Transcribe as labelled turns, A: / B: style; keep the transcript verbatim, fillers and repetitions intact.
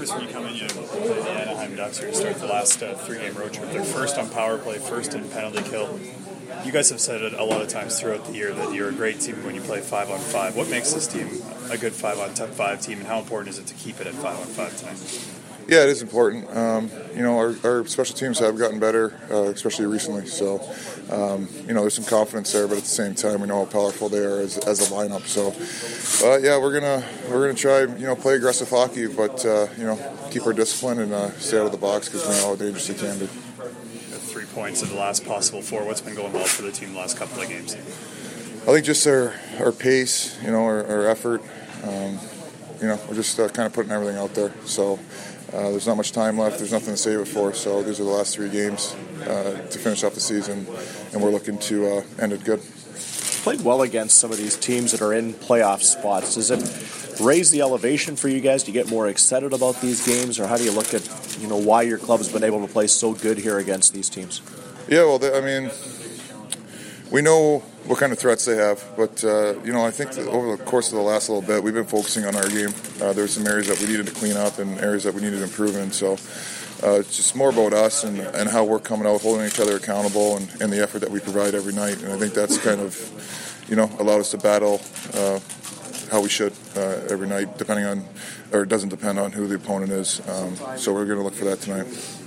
A: Chris, when you come in, you play the Anaheim Ducks here to start the last uh, three-game road trip. They're first on power play, first in penalty kill. You guys have said it a lot of times throughout the year that you're a great team when you play five on five. What makes this team a good five on five team, and how important is it to keep it at five on five tonight?
B: Yeah, it is important. Um, you know, our, our special teams have gotten better, uh, especially recently. So, um, you know, there's some confidence there, but at the same time, we know how powerful they are as, as a lineup. So, uh, yeah, we're gonna we're gonna try, you know, play aggressive hockey, but uh, you know, keep our discipline and uh, stay out of the box because we know how dangerous it can be.
A: Three points in the last possible four. What's been going well for the team the last couple of games?
B: I think just our our pace, you know, our, our effort. Um, you know, we're just uh, kind of putting everything out there. So. Uh, there's not much time left. There's nothing to save it for. So these are the last three games uh, to finish off the season, and we're looking to uh, end it good.
C: Played well against some of these teams that are in playoff spots. Does it raise the elevation for you guys? Do you get more excited about these games, or how do you look at, you know, why your club has been able to play so good here against these teams?
B: Yeah, well, they, I mean, we know what kind of threats they have, but uh, you know, I think that over the course of the last little bit, we've been focusing on our game. Uh, there were some areas that we needed to clean up and areas that we needed to improve in. So uh, it's just more about us and, and how we're coming out, holding each other accountable, and, and the effort that we provide every night. And I think that's kind of, you know, allowed us to battle uh, how we should uh, every night, depending on, or it doesn't depend on who the opponent is. Um, so we're going to look for that tonight.